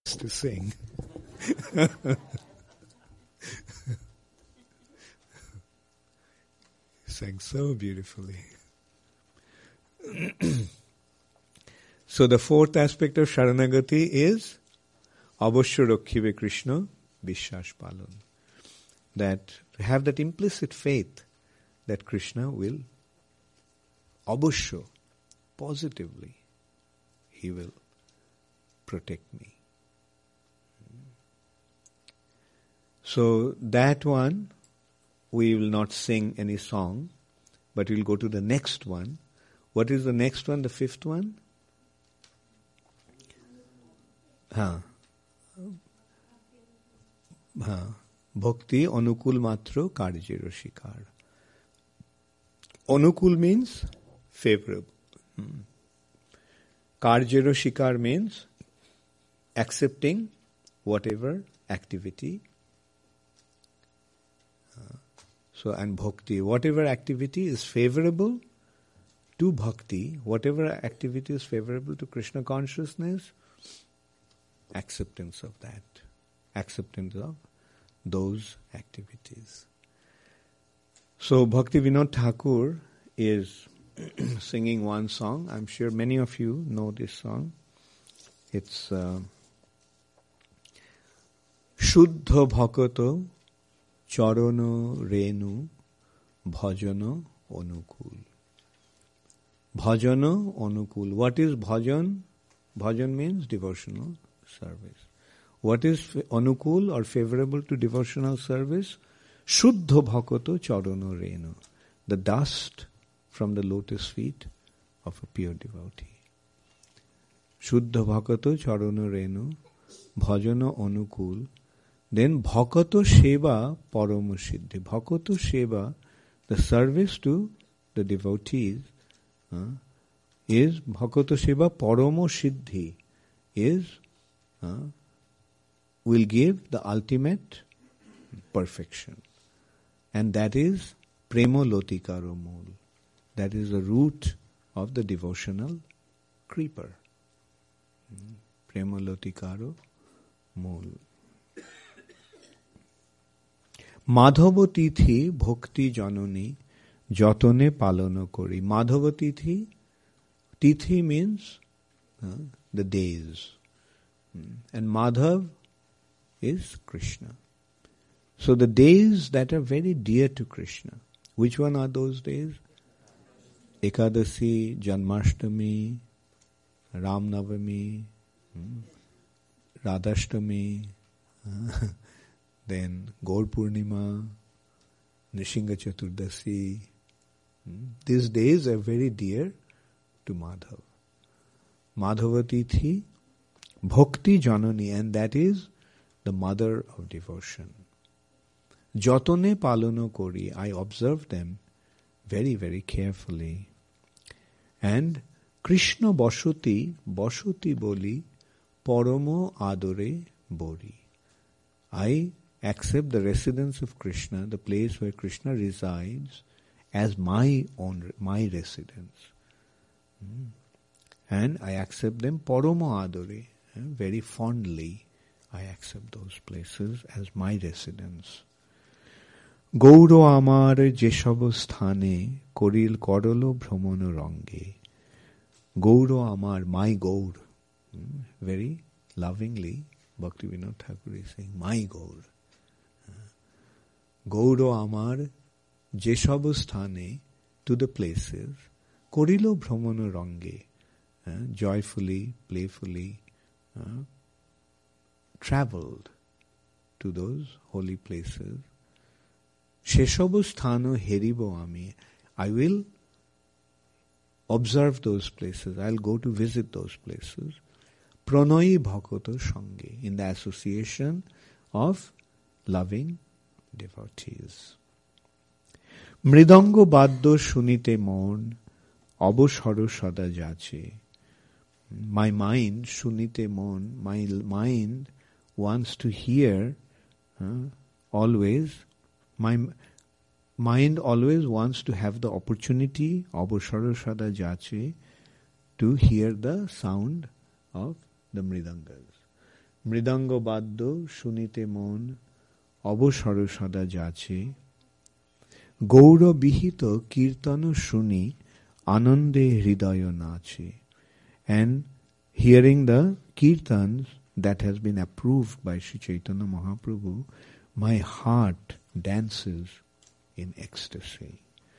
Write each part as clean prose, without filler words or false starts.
to sing. Sang so beautifully. So the fourth aspect of Sharanagati is Avashya Rakkhibe Krishna Vishwas Palon. That have that implicit faith that Krishna will Avashya, positively, he will protect me. So that one, we will not sing any song, but we'll go to the next one. What is the next one, the fifth one? Bhakti anukul matro karjero shikar. Anukul means favorable. Karjero shikar means accepting whatever activity. So, and bhakti, whatever activity is favorable to bhakti, whatever activity is favorable to Krishna consciousness, acceptance of that, acceptance of those activities. So, Bhakti Vinod Thakur is singing one song. I'm sure many of you know this song. It's Shuddha Bhakato Charano Renu Bhajana Anukul. Bhajana Anukul. What is bhajan? Bhajan means devotional service. What is anukul or favorable to devotional service? Shuddha Bhakato Charano Renu. The dust from the lotus feet of a pure devotee. Shuddha Bhakato Charano Renu Bhajana Anukul. Then Bhakato Seva Paramo Siddhi. Bhakato Seva, the service to the devotees, is Bhakato Seva Paramo Siddhi, is will give the ultimate perfection. And that is Premo Lotikaro Mool. That is the root of the devotional creeper. Premo Lotikaro Mool. Madhava Tithi Bhakti Janoni Jatone Palana Kori. Madhava Tithi, Tithi means the days. And Madhav is Krishna. So the days that are very dear to Krishna. Which one are those days? Ekadasi, Janmashtami, Ram Navami, Radhashtami, then Gaur Purnima, Nishinga Chaturdasi. These days are very dear to Madhav. Madhava Tithi, Bhakti Janani, and that is the mother of devotion. Jatone Palano Kori, I observe them very, very carefully. And Krishna Bashoti, Bashoti Boli, Paramo Adore Bori. I accept the residence of Krishna, the place where Krishna resides, as my residence. And I accept them Paramo Adore, very fondly. I accept those places as my residence. Gauro amar jesab sthane koril korolo bhramono range. Gauro amar, my Gaur. Very lovingly, Bhakti Vinod Thakur is saying, my Gaur. Gauro amar jesab sthane, to the places, korilo bhramono range. Joyfully, playfully, traveled to those holy places. Sheshabu sthano heribo ami. I will observe those places. I'll go to visit those places. Pranoi bhakato sange, in the association of loving devotees. Mridango baddo shunite mon, abosaro sada jache. My mind, shunite mon, my mind wants to hear always. My mind always wants to have the opportunity, abosaro sada jache, to hear the sound of the mridangas. মৃদঙ্গ বাদ্য শুনিতে মন অবসর সদা যাচে গৌরবিহিত কীর্তন শুনি আনন্দে হৃদয় নাচে. And hearing the kirtans that has been approved by Sri Chaitanya Mahaprabhu, my heart dances in ecstasy.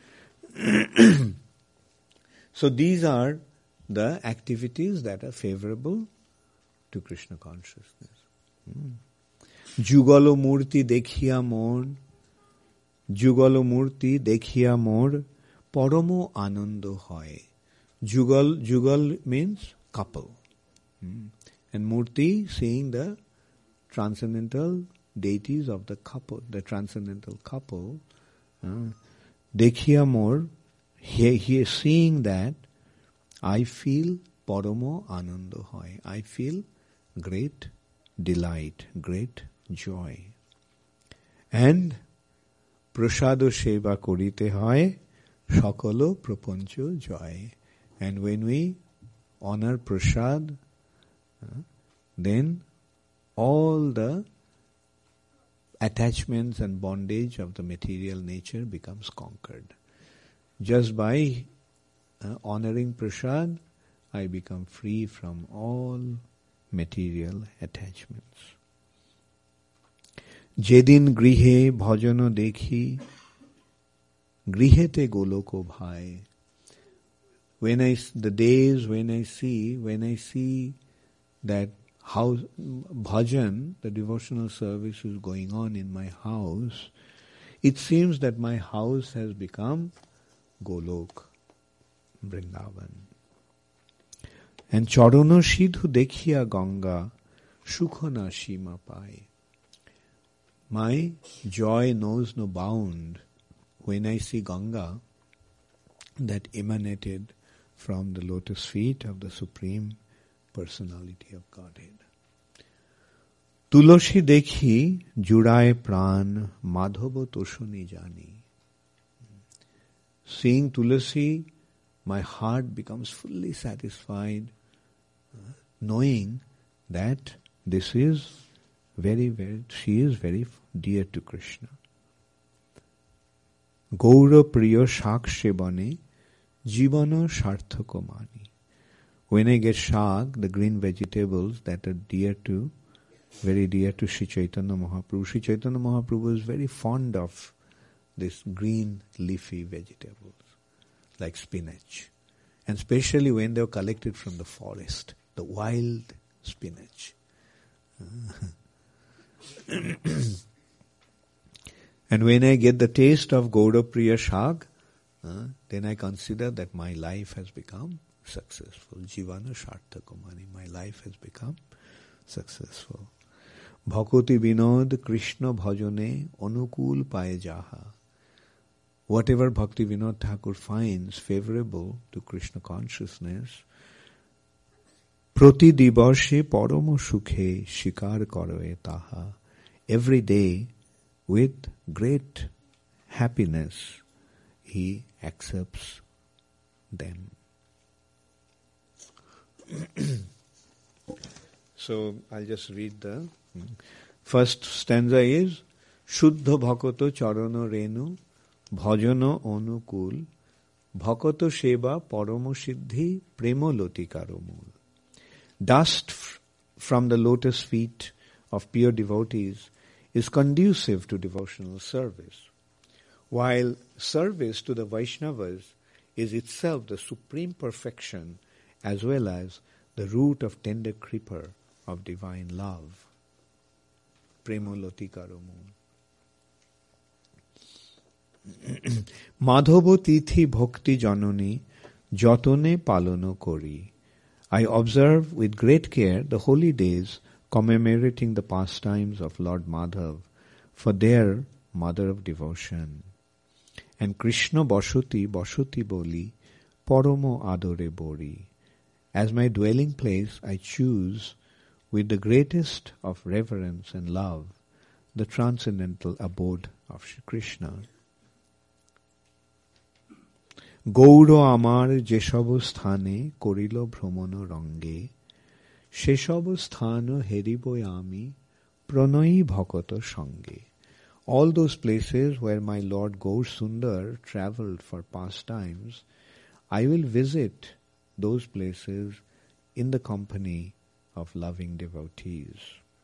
So these are the activities that are favorable to Krishna consciousness. Jugalo murti dekhiya mor, Jugalo murti dekhiya mor, Paramo anando hoy. Jugal means couple. And Murti seeing the transcendental deities of the couple, the transcendental couple. Dekhiya mor, he is seeing that I feel Paramo anando hoy. I feel great delight, great joy. And prasado seva korite hoy, Shakalo prapancho joy. And when we honor prasad, then all the attachments and bondage of the material nature becomes conquered. Just by honoring prasad, I become free from all material attachments. Jedin grihe bhajano dekhi, grihete goloko bhai. The days when I see that how bhajan, the devotional service is going on in my house, it seems that my house has become Golok, Vrindavan. And Charano Shidhu Dekhiya Ganga, Sukhana Shima Pai. My joy knows no bound when I see Ganga that emanated from the lotus feet of the Supreme Personality of Godhead. Tulosi dekhi judaye pran madhava toshoni jani. Seeing Tulasi, my heart becomes fully satisfied, knowing that this is she is very dear to Krishna. Gaura priya shak shebane jivana sarthako mani. When I get shak, the green vegetables that are very dear to Sri Chaitanya Mahaprabhu. Sri Chaitanya Mahaprabhu is very fond of this green leafy vegetables, like spinach. And especially when they are collected from the forest, the wild spinach. And when I get the taste of Gaura Priya Shag, then I consider that my life has become successful. Jivana Sarthakamani, my life has become successful. Bhakoti Vinod Krishna Bhajane Anukul Paye Jaha. Whatever Bhakti Vinod Thakur finds favorable to Krishna consciousness, Prati Divashe Paramo Sukhe Shikar Karoe Taha. Every day, with great happiness, he accepts them. So, I'll just read the first stanza is Shuddha Bhakato Charana Renu Bhajana Anukul Bhakato Sheba Paramo Siddhi Premo Lotikaromul. Dust from the lotus feet of pure devotees is conducive to devotional service, while service to the Vaishnavas is itself the supreme perfection as well as the root of tender creeper of divine love. Premolotikaramu. Madhava tithi bhakti janoni jatone palono kori. I observe with great care the holy days commemorating the pastimes of Lord Madhav for their mother of devotion. And Krishna Bashoti Bashoti Boli Paramo Adore Bori. As my dwelling place I choose with the greatest of reverence and love the transcendental abode of Shri Krishna. Gauro amar jesabo sthane korilo bhromono range সেসব স্থান হেরিবই আমি প্রণয়ী ভকত সঙ্গে. All those places where my Lord Gaur Sundar travelled for pastimes, I will visit those places in the company of loving devotees.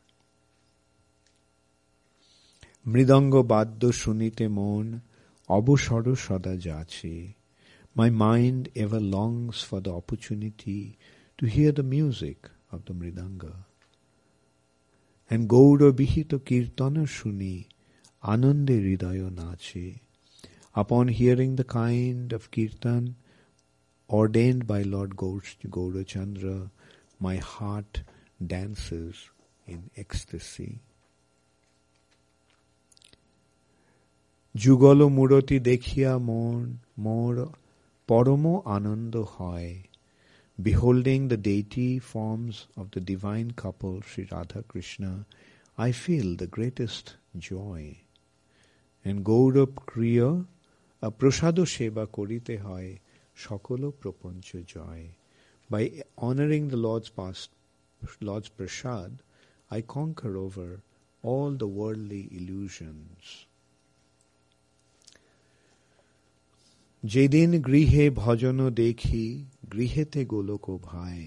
মৃদঙ্গ বাদ্য শুনিতে মন অবসর সদা যাচ্ছে. My mind ever longs for the opportunity to hear the music of the mridanga. And Gour বিহিত কীর্তন শুনি আনন্দে হৃদয় নাচে. Upon hearing the kind of kirtan ordained by Lord Gaurachandra, my heart dances in ecstasy. যুগল মূরতি দেখিয়া মোর পরম আনন্দ হয়. Beholding the deity forms of the divine couple Sri Radha Krishna, I feel the greatest joy. And গৌরব ক্রিয় প্রসাদ সেবা করিতে হয় সকল প্রপঞ্চ জয়. By honoring the Lord's prasad, I conquer over all the worldly illusions. যেদিন গৃহে ভজন দেখি গৃহেতে গোলক ভাই.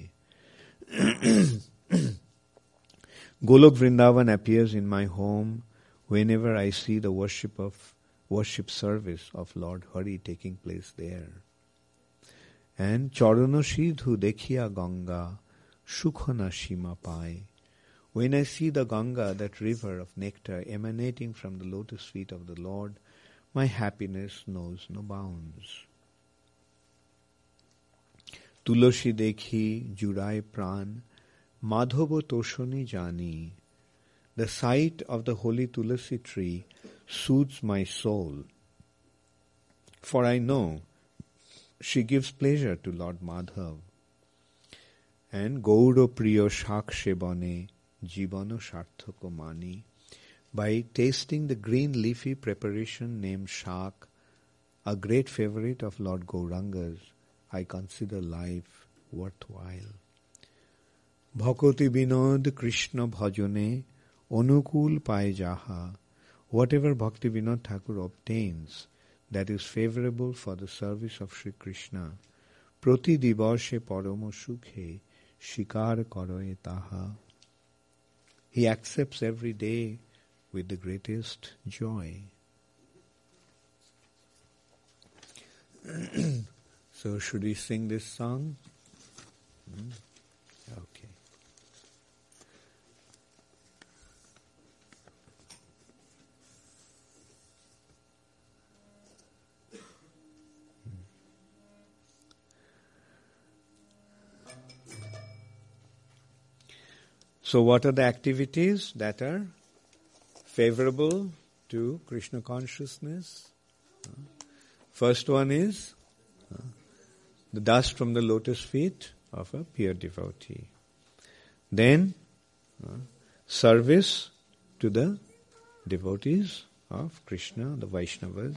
Golok Vrindavan appears in my home whenever I see the worship service of Lord Hari taking place there. And Charana Sidhu Dekhia Ganga Sukhana Shima Pai. When I see the Ganga, that river of nectar emanating from the lotus feet of the Lord, my happiness knows no bounds. Tulasi Dekhi Jurai Pran Madhava Toshani Jani. The sight of the holy Tulasi tree soothes my soul, for I know she gives pleasure to Lord Madhav. And Gauro Priyo Shak Shebane Jivano Sarthako Mani. By tasting the green leafy preparation named shak, a great favorite of Lord Gauranga's, I consider life worthwhile. Bhakoti Vinod Krishna Bhajane Onukul Pai Jaha. Whatever Bhakti Vinod Thakur obtains that is favorable for the service of Sri Krishna, Proti Divashe Paramo Sukhe Shikar Karoe Taha. He accepts every day with the greatest joy. So should we sing this song? Okay. So what are the activities that are favorable to Krishna consciousness? First one is the dust from the lotus feet of a pure devotee. Then service to the devotees of Krishna, the Vaishnavas.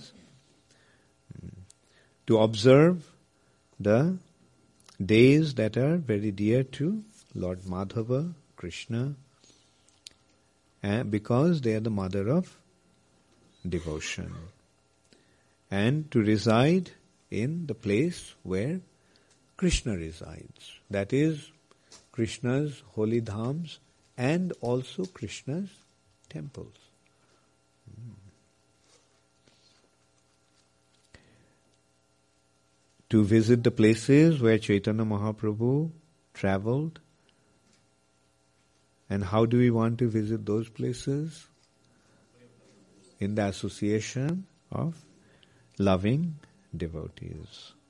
To observe the days that are very dear to Lord Madhava, Krishna, because they are the mother of devotion. And to reside in the place where Krishna resides. That is Krishna's holy dhams and also Krishna's temples. To visit the places where Chaitanya Mahaprabhu travelled. And how do we want to visit those places? In the association of loving devotees.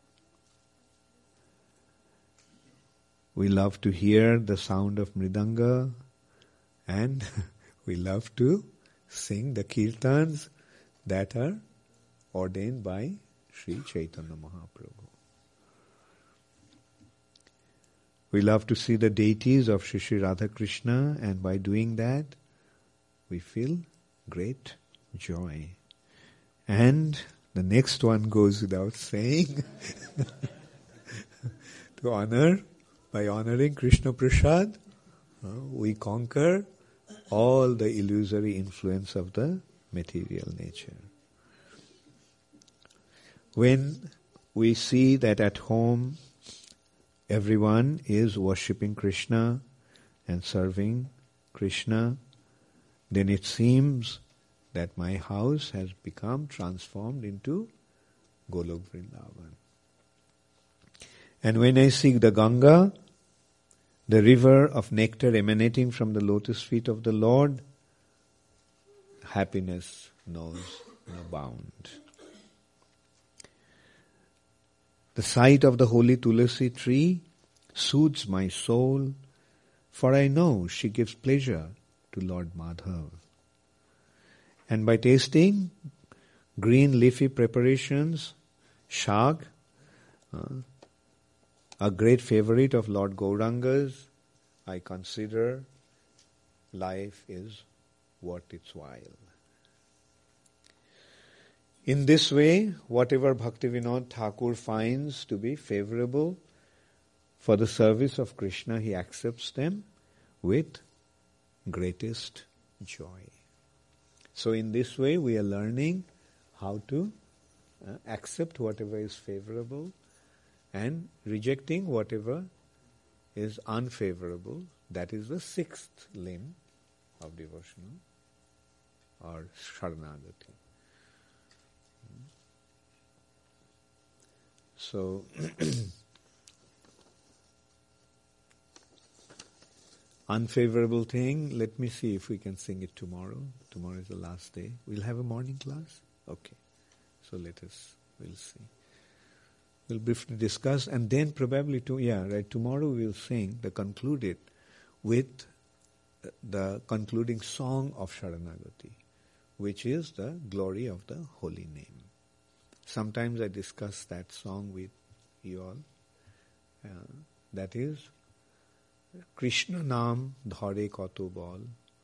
We love to hear the sound of mridanga and we love to sing the kirtans that are ordained by Sri Chaitanya Mahaprabhu. We love to see the deities of Sri Sri Radha Krishna, and by doing that we feel great joy. And the next one goes without saying. To honor, by honoring Krishna Prasad, we conquer all the illusory influence of the material nature. When we see that at home everyone is worshipping Krishna and serving Krishna, then it seems that my house has become transformed into Golok Vrindavan. And when I see the Ganga, the river of nectar emanating from the lotus feet of the Lord, happiness knows no bound. The sight of the holy Tulasi tree soothes my soul, for I know she gives pleasure to Lord Madhav. And by tasting green leafy preparations, shag, a great favorite of Lord Gauranga's, I consider life is worth its while. In this way, whatever Bhaktivinoda Thakur finds to be favorable for the service of Krishna, he accepts them with greatest joy. So in this way, we are learning how to accept whatever is favorable and rejecting whatever is unfavorable. That is the sixth limb of devotional or Sharanagati. So, unfavorable thing, let me see if we can sing it tomorrow. Tomorrow is the last day. We'll have a morning class? Okay. So we'll see. We'll briefly discuss and then probably, tomorrow we'll sing the concluded with the concluding song of Sharanagati, which is the glory of the holy name. Sometimes I discuss that song with you all. That is, Krishna Nam Dhare Koto Bol,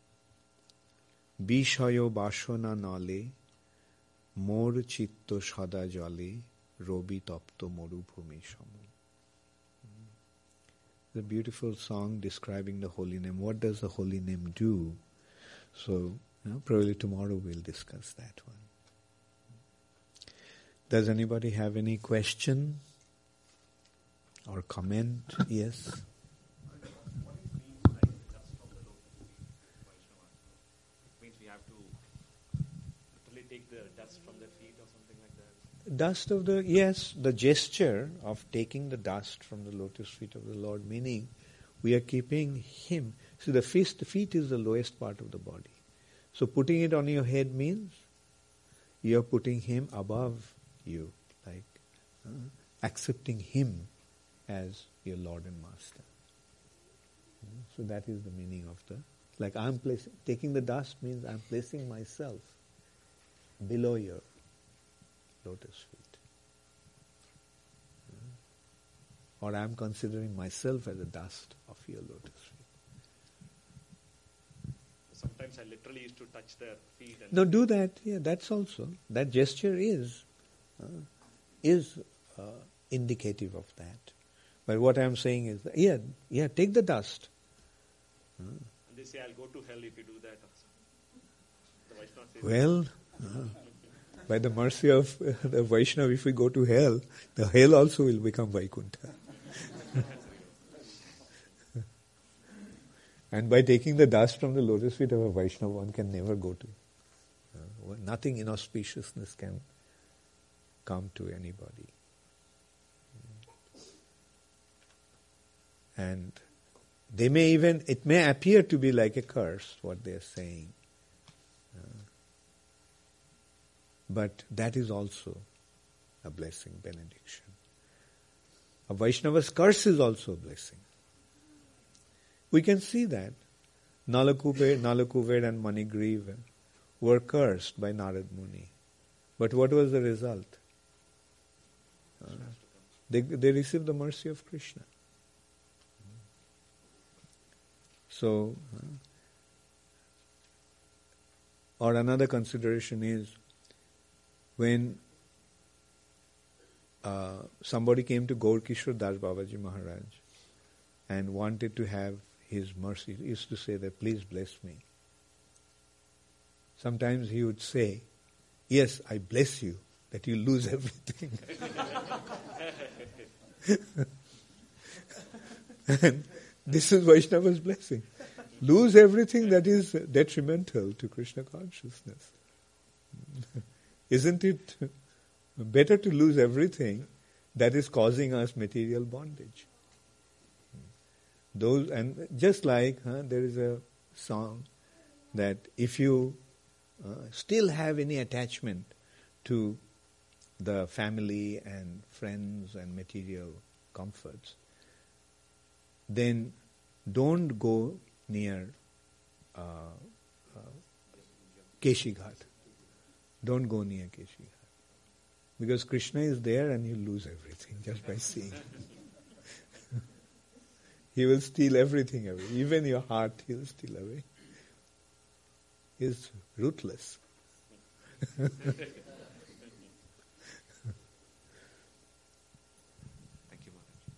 Bishayo Bashona Nale, Mor Chitto Sada Jale, Robi Tapto Morubhumi Samo. The beautiful song describing the holy name. What does the holy name do? So, probably tomorrow we'll discuss that one. Does anybody have any question or comment? Yes? Means we have to literally take the dust from their feet or something like that? Dust of the gesture of taking the dust from the lotus feet of the Lord, meaning we are keeping Him. So the feet is the lowest part of the body. So putting it on your head means you are putting Him above you, like accepting Him as your Lord and Master. So that is the meaning of taking the dust means I'm placing myself below your lotus feet. Or I'm considering myself as the dust of your lotus feet. Sometimes I literally used to touch their feet. No, do that. Yeah, that's also. That gesture is indicative of that. But what I'm saying is, take the dust. And they say, I'll go to hell if you do that. The Vaishnava says, Well, by the mercy of the Vaishnava, if we go to hell, the hell also will become Vaikuntha. And by taking the dust from the lotus feet of a Vaishnava, one can never go to. Nothing inauspiciousness can come to anybody. And it may appear to be like a curse, what they are saying. But that is also a blessing, benediction. A Vaishnava's curse is also a blessing. We can see that. Nalakuber and Manigriva were cursed by Narad Muni. But what was the result? They received the mercy of Krishna. So, or another consideration is, when somebody came to Gaur Kishore Das Babaji Maharaj and wanted to have His mercy. He used to say that, please bless me. Sometimes he would say, yes, I bless you, that you lose everything. And this is Vaishnava's blessing. Lose everything that is detrimental to Krishna consciousness. Isn't it better to lose everything that is causing us material bondage? Those, and just like there is a song that if you still have any attachment to the family and friends and material comforts, then don't go near Keshi Ghat. Don't go near Keshi Ghat. Because Krishna is there and you lose everything just by seeing him. He will steal everything away. Even your heart he will steal away. He is ruthless. Thank you,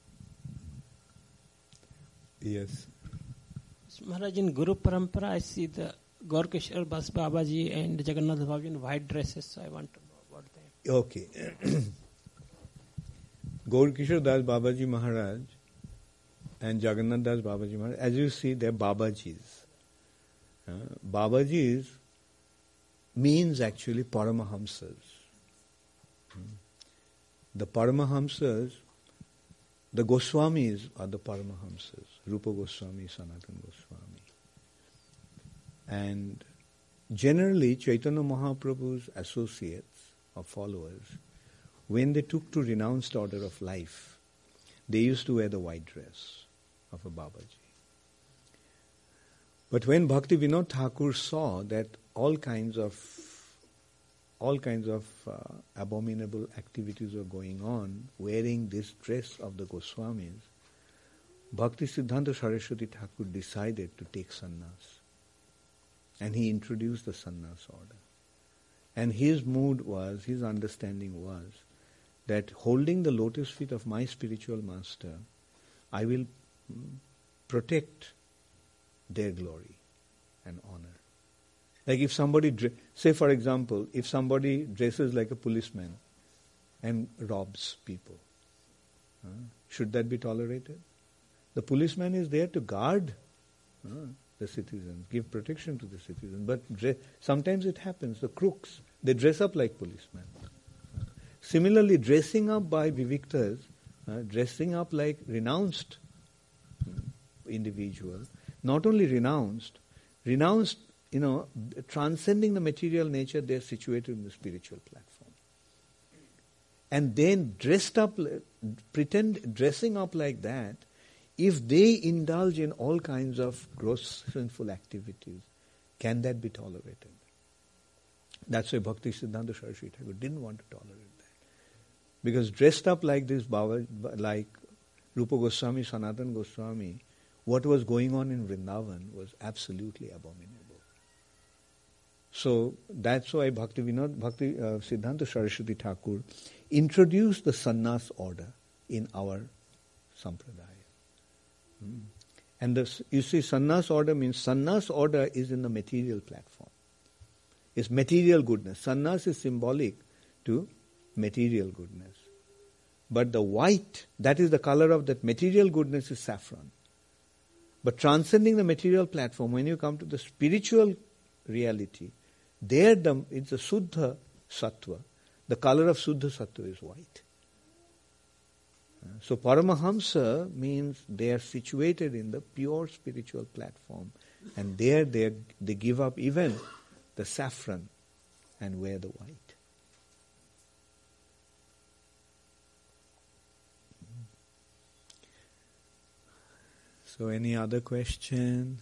Maharaj. Yes. Maharaj, in Guru Parampara, I see the Gaurkishore Das Babaji and Jagannath Babaji in white dresses, so I want to know about that. Okay. Gaurkishore Das Babaji Maharaj and Jagannath Das Babaji Maharaj, as you see, they are Babajis. Babajis means actually Paramahamsas. The Paramahamsas, the Goswamis are the Paramahamsas. Rupa Goswami, Sanatana Goswami. And generally Chaitanya Mahaprabhu's associates or followers, when they took to renounced order of life, they used to wear the white dress of a Babaji. But when Bhakti Vinod Thakur saw that all kinds of abominable activities were going on, wearing this dress of the Goswamis, Bhakti Siddhanta Saraswati Thakur decided to take sannyas. And he introduced the sannyas order. And his mood was, his understanding was, that holding the lotus feet of my spiritual master, I will protect their glory and honor. Like if somebody, say for example, if somebody dresses like a policeman and robs people, should that be tolerated? The policeman is there to guard the citizens, give protection to the citizens. But sometimes it happens, the crooks, they dress up like policemen. Similarly, dressing up by Viviktas, dressing up like renounced individual, not only renounced, transcending the material nature, they are situated in the spiritual platform. And then dressing up like that, if they indulge in all kinds of gross sinful activities, can that be tolerated? That's why Bhakti Siddhanta Saraswati Thakur didn't want to tolerate that. Because dressed up like this, like Rupa Goswami, Sanatana Goswami, what was going on in Vrindavan was absolutely abominable. So that's why Bhakti Siddhanta Saraswati Thakur introduced the sannyas order in our sampradaya. And you see, sannyas order means, sannyas order is in the material platform. It's material goodness. Sannyas is symbolic to material goodness. But the white, that is the color of that material goodness, is saffron. But transcending the material platform, when you come to the spiritual reality, there it's a Suddha Sattva. The color of Suddha Sattva is white. So Paramahamsa means they are situated in the pure spiritual platform, and there they give up even the saffron and wear the white. So any other question?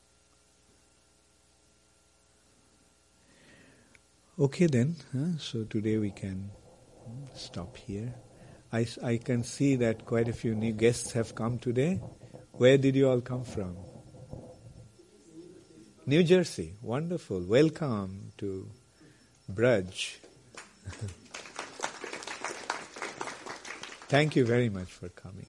Okay then, so today we can stop here. I can see that quite a few new guests have come today. Where did you all come from? New Jersey. Wonderful. Welcome to Braj. Thank you very much for coming.